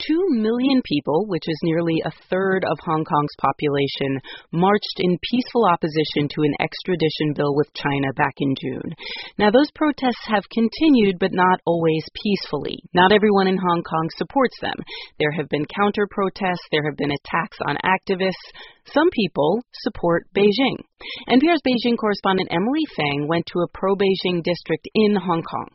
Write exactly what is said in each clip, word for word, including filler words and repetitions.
Two million people, which is nearly a third of Hong Kong's population, marched in peaceful opposition to an extradition bill with China back in June. Now, those protests have continued, but not always peacefully. Not everyone in Hong Kong supports them. There have been counter-protests. There have been attacks on activists. Some people support Beijing. N P R's Beijing correspondent Emily Feng went to a pro-Beijing district in Hong Kong.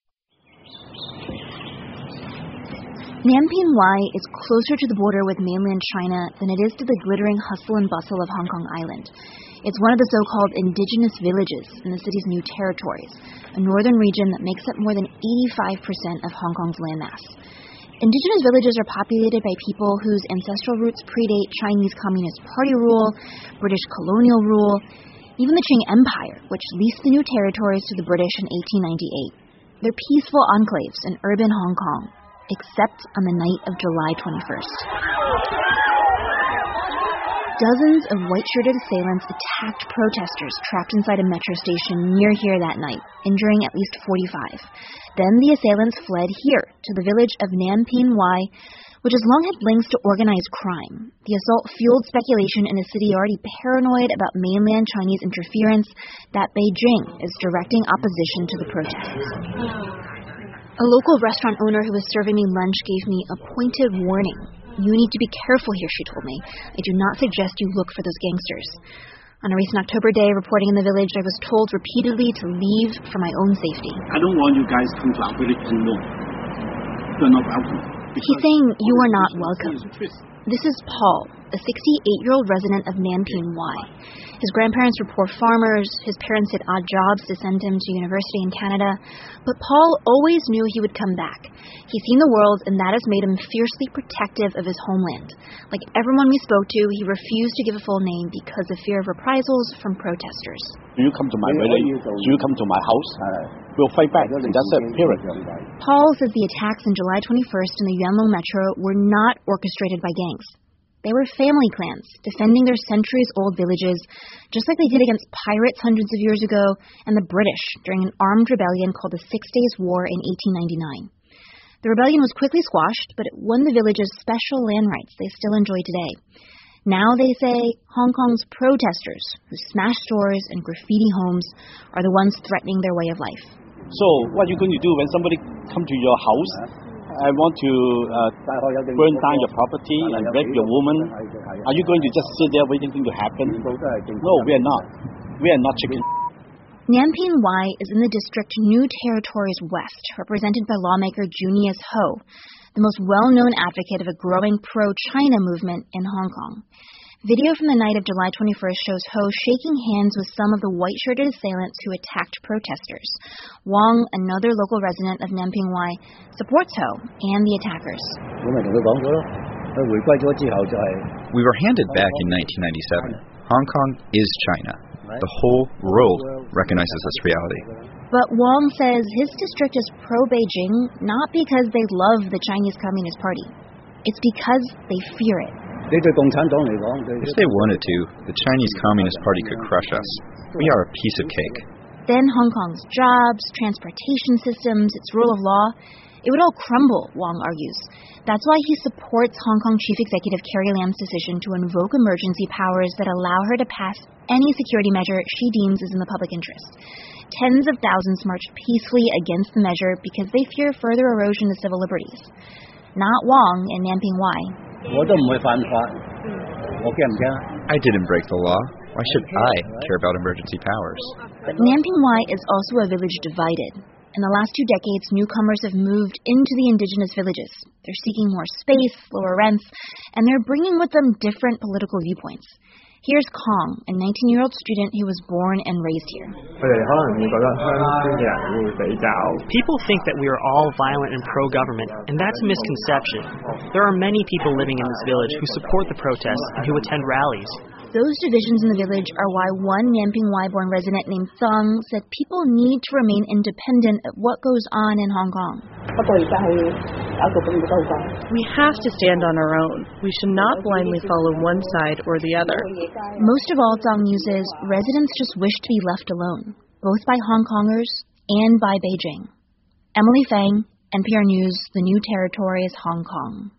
Nam Ping Wai is closer to the border with mainland China than it is to the glittering hustle and bustle of Hong Kong Island. It's one of the so-called indigenous villages in the city's new territories, a northern region that makes up more than eighty-five percent of Hong Kong's landmass. Indigenous villages are populated by people whose ancestral roots predate Chinese Communist Party rule, British colonial rule, even the Qing Empire, which leased the new territories to the British in eighteen ninety-eight. They're peaceful enclaves in urban Hong Kong, except on the night of July twenty-first. Dozens of white-shirted assailants attacked protesters trapped inside a metro station near here that night, injuring at least forty-five. Then the assailants fled here to the village of Nam Ping Wai, which has long had links to organized crime. The assault fueled speculation in a city already paranoid about mainland Chinese interference that Beijing is directing opposition to the protests. A local restaurant owner who was serving me lunch gave me a pointed warning. You need to be careful here, she told me. I do not suggest you look for those gangsters. On a recent October day reporting in the village, I was told repeatedly to leave for my own safety. I don't want you guys to come to our village alone. You're not welcome. He's saying you are not welcome. This is Paul, a sixty-eight-year-old resident of Nam Ping Wai. His grandparents were poor farmers. His parents did odd jobs to send him to university in Canada. But Paul always knew he would come back. He's seen the world, and that has made him fiercely protective of his homeland. Like everyone we spoke to, he refused to give a full name because of fear of reprisals from protesters. You come to my village, you come to my house, we'll fight back. And that's it, period. Paul says the attacks on July twenty-first in the Yuanlong Metro were not orchestrated by gangs. They were family clans, defending their centuries-old villages, just like they did against pirates hundreds of years ago and the British during an armed rebellion called the Six Days War in eighteen ninety-nine. The rebellion was quickly squashed, but it won the village's special land rights they still enjoy today. Now, they say, Hong Kong's protesters, who smash stores and graffiti homes, are the ones threatening their way of life. So, what are you going to do when somebody come to your house? I want to uh, burn down your property and rape your woman. Are you going to just sit there waiting for it to happen? No, we are not. We are not chicken. Nam Ping Wai is in the district New Territories West, represented by lawmaker Junius Ho, the most well-known advocate of a growing pro-China movement in Hong Kong. Video from the night of July twenty-first shows Ho shaking hands with some of the white-shirted assailants who attacked protesters. Wong, another local resident of Nam Ping Wai, supports Ho and the attackers. We were handed back in nineteen ninety-seven. Hong Kong is China. The whole world recognizes this reality. But Wong says his district is pro-Beijing not because they love the Chinese Communist Party. It's because they fear it. If they wanted to, the Chinese Communist Party could crush us. We are a piece of cake. Then Hong Kong's jobs, transportation systems, its rule of law, it would all crumble, Wong argues. That's why he supports Hong Kong Chief Executive Carrie Lam's decision to invoke emergency powers that allow her to pass any security measure she deems is in the public interest. Tens of thousands marched peacefully against the measure because they fear further erosion of civil liberties. Not Wong and Nam Ping Wai. I didn't break the law. Why should I care about emergency powers? But Nam Ping Wai is also a village divided. In the last two decades, newcomers have moved into the indigenous villages. They're seeking more space, lower rents, and they're bringing with them different political viewpoints. Here's Kong, a nineteen-year-old student who was born and raised here. People think that we are all violent and pro-government, and that's a misconception. There are many people living in this village who support the protests and who attend rallies. Those divisions in the village are why one Nam Ping Wai-born resident named Thung said people need to remain independent of what goes on in Hong Kong. We have to stand on our own. We should not blindly follow one side or the other. Most of all, Thung uses, residents just wish to be left alone, both by Hong Kongers and by Beijing. Emily Feng, N P R News, The New Territories, Hong Kong.